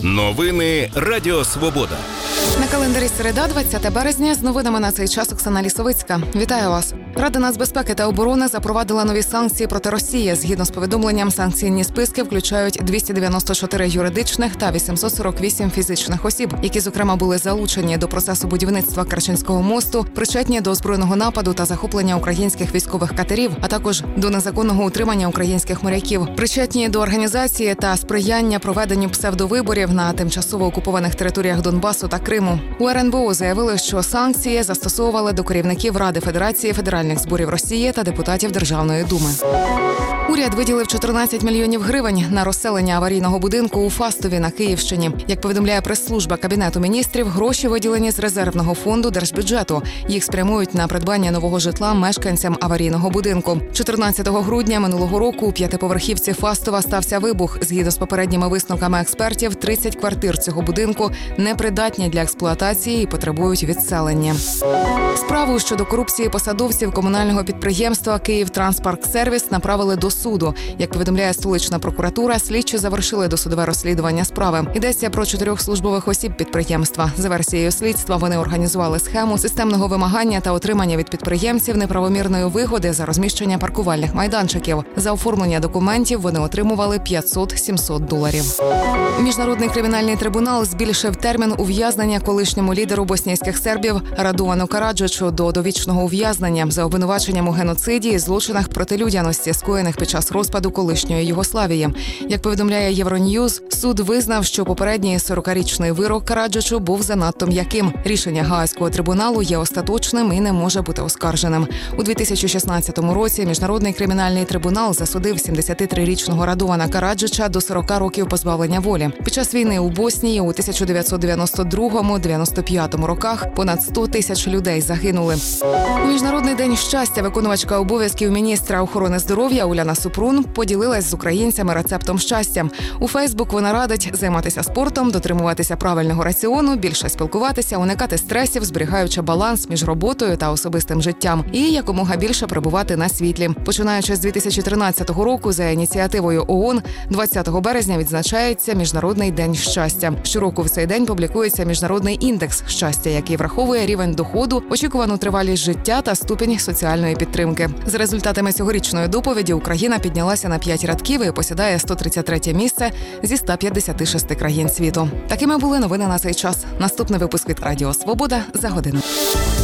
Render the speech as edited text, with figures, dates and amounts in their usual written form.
Новини Радіо Свобода. На календарі середа, 20 березня, з новинами на цей час Оксана Лісовицька. Вітаю вас. Рада нацбезпеки та оборони запровадила нові санкції проти Росії. Згідно з повідомленням, санкційні списки включають 294 юридичних та 848 фізичних осіб, які, зокрема, були залучені до процесу будівництва Керченського мосту, причетні до збройного нападу та захоплення українських військових катерів, а також до незаконного утримання українських моряків, причетні до організації та сприяння проведенню псевдовиборів на тимчасово окупованих територіях Донбасу та Криму. У РНБО заявили, що санкції застосовували до керівників Ради Федерації федеральних зборів Росії та депутатів Державної думи. Уряд виділив 14 мільйонів гривень на розселення аварійного будинку у Фастові на Київщині. Як повідомляє прес-служба Кабінету міністрів, гроші виділені з резервного фонду держбюджету. Їх спрямують на придбання нового житла мешканцям аварійного будинку. 14 грудня минулого року у п'ятиповерхівці Фастова стався вибух. Згідно з попередніми висновками експертів, 30 квартир цього будинку непридатні для експлуатації і потребують відселення. Справу щодо корупції посадовців комунального підприємства «Київтранспарксервіс» направили до суду. Як повідомляє столична прокуратура, слідчі завершили досудове розслідування справи. Йдеться про 4 службових осіб підприємства. За версією слідства, вони організували схему системного вимагання та отримання від підприємців неправомірної вигоди за розміщення паркувальних майданчиків. За оформлення документів вони отримували $500-700. Міжнародний кримінальний трибунал збільшив термін ув'язнення колишньому лідеру боснійських сербів Радовану Караджичу до довічного ув'язнення за обвинуваченням у геноциді і злочинах проти людяності, скоєних під час розпаду колишньої Югославії. Як повідомляє Євроньюз, суд визнав, що попередній 40-річний вирок Караджичу був занадто м'яким. Рішення Гаазького трибуналу є остаточним і не може бути оскарженим. У 2016 році Міжнародний кримінальний трибунал засудив 73-річного Радована Караджича до 40 років позбавлення волі. Під час війни у Боснії у 1992-95 роках понад 100 тисяч людей загинули. У Міжнародний день щастя виконувачка обов'язків міністра охорони здоров'я Уляна Супрун поділилась з українцями рецептом щастя. У Фейсбук вона радить займатися спортом, дотримуватися правильного раціону, більше спілкуватися, уникати стресів, зберігаючи баланс між роботою та особистим життям і якомога більше перебувати на світлі. Починаючи з 2013 року за ініціативою ООН, 20 березня відзначається Міжнародний день щастя. Щороку в цей день публікується Міжнародний індекс щастя, який враховує рівень доходу, очікувану тривалість життя та ступінь соціальної підтримки. За результатами цьогорічної доповіді Україна піднялася на 5 рядків і посідає 133 місце зі 156 країн світу. Такими були новини на цей час. Наступний випуск від Радіо Свобода за годину.